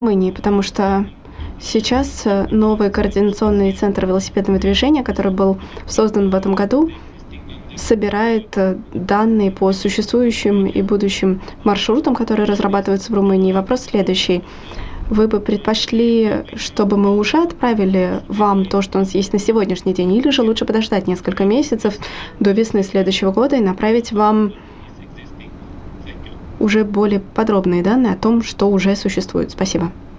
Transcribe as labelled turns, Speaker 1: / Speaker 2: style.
Speaker 1: Румынии, потому что сейчас новый координационный центр велосипедного движения, который был создан в этом году, собирает данные по существующим и будущим маршрутам, которые разрабатываются в Румынии. Вопрос следующий. Вы бы предпочли, чтобы мы уже отправили вам то, что у нас есть на сегодняшний день, или же лучше подождать несколько месяцев до весны следующего года и направить вам уже более подробные данные о том, что уже существует? Спасибо.